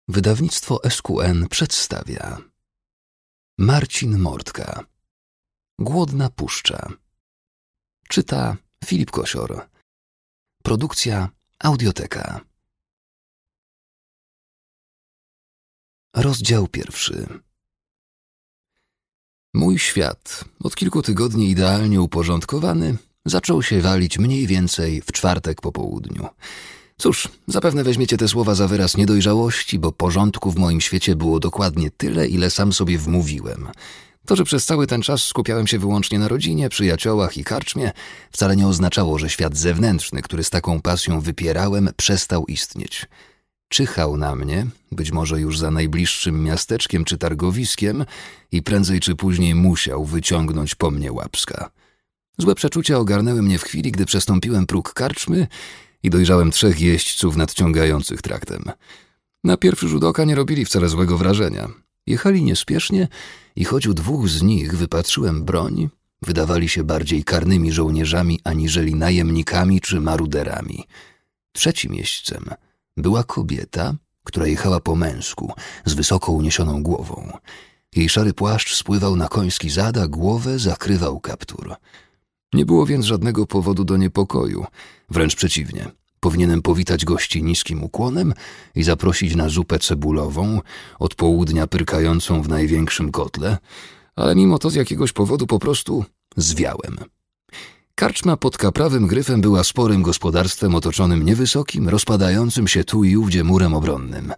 Wydawnictwo SQN przedstawia Marcin Mortka. Głodna puszcza. Czyta Filip Kosior. Produkcja Audioteka. Rozdział 1. Mój świat, od kilku tygodni idealnie uporządkowany, zaczął się walić mniej więcej w czwartek po południu. Cóż, zapewne weźmiecie te słowa za wyraz niedojrzałości, bo porządku w moim świecie było dokładnie tyle, ile sam sobie wmówiłem. To, że przez cały ten czas skupiałem się wyłącznie na rodzinie, przyjaciołach i karczmie, wcale nie oznaczało, że świat zewnętrzny, który z taką pasją wypierałem, przestał istnieć. Czyhał na mnie, być może już za najbliższym miasteczkiem czy targowiskiem, i prędzej czy później musiał wyciągnąć po mnie łapska. Złe przeczucia ogarnęły mnie w chwili, gdy przestąpiłem próg karczmy i dojrzałem 3 jeźdźców nadciągających traktem. Na pierwszy rzut oka nie robili wcale złego wrażenia. Jechali niespiesznie i choć u 2 z nich wypatrzyłem broń, wydawali się bardziej karnymi żołnierzami aniżeli najemnikami czy maruderami. 3. jeźdźcem była kobieta, która jechała po męsku, z wysoko uniesioną głową. Jej szary płaszcz spływał na koński zad, a głowę zakrywał kaptur. Nie było więc żadnego powodu do niepokoju, wręcz przeciwnie. Powinienem powitać gości niskim ukłonem i zaprosić na zupę cebulową, od południa pyrkającą w największym kotle, ale mimo to z jakiegoś powodu po prostu zwiałem. Karczma pod Kaprawym Gryfem była sporym gospodarstwem otoczonym niewysokim, rozpadającym się tu i ówdzie murem obronnym.